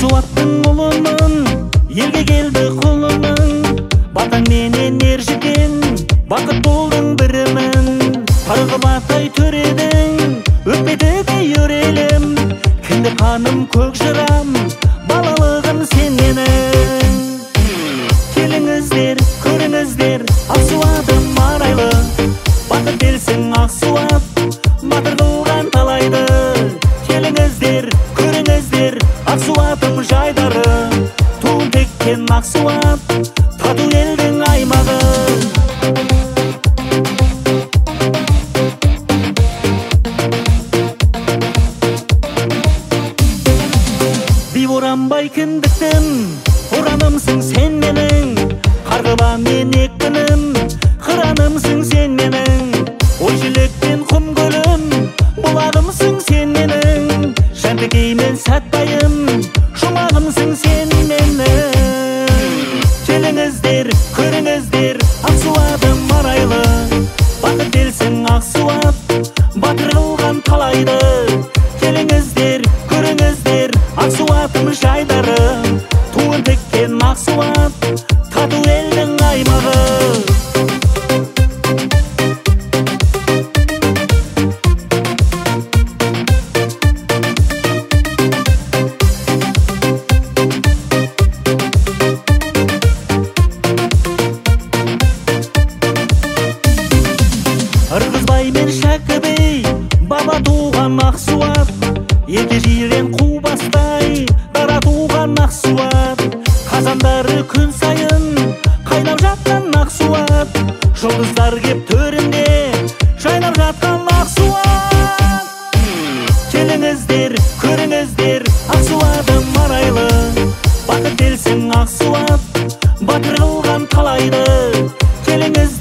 Ақсуаттың ұлымын, елге келді құлымын. Батаң менен ержеткен, бақыт болдың бірімін. Тарғып атай төредің, өтпеді де өрелім. Кінді қаным көк жырам, балалығым сен менің. Келіңіздер, көріңіздер, Ақсуатым арайлы. Бақыт келсін Ақсуат, батыр қылған талайды. Келіңіздер, көріңіздер, Ақсуатым жайдары. Туын теккен Ақсуат, тату елдің аймағы. Би оранбай кіндіктім, оранымсың сен менің. Қарғыба мен екпінім, қыранымсың сен менің. Ой желекпен құм көлім, бұлағымсың сен менің. Жәнтікеймен сәтбайым, жұмағымсың сен менің. Келіңіздер, көріңіздер, Ақсуатым арайлы. Бақыт келсін Ақсуат, батыр қылған талайды. Келіңіздер, көріңіздер, Ақсуатым жайдары. Туын теккен Ақсуат, тату елдің аймағы. Ырғызбай мен Шәкібей, баба туған Ақсуат. Ерте жирен қу бастай, дара туған Ақсуат. Қазандары күн сайын, қайнап жатқан Ақсуат. Жұлдыздар кеп төрінде, жайнап жатқан Ақсуат. Келіңіздер, көріңіздер, Ақсуатым арайлы. Бақыт келсін Ақсуат, батыр қылған талайды. Келіңіздер,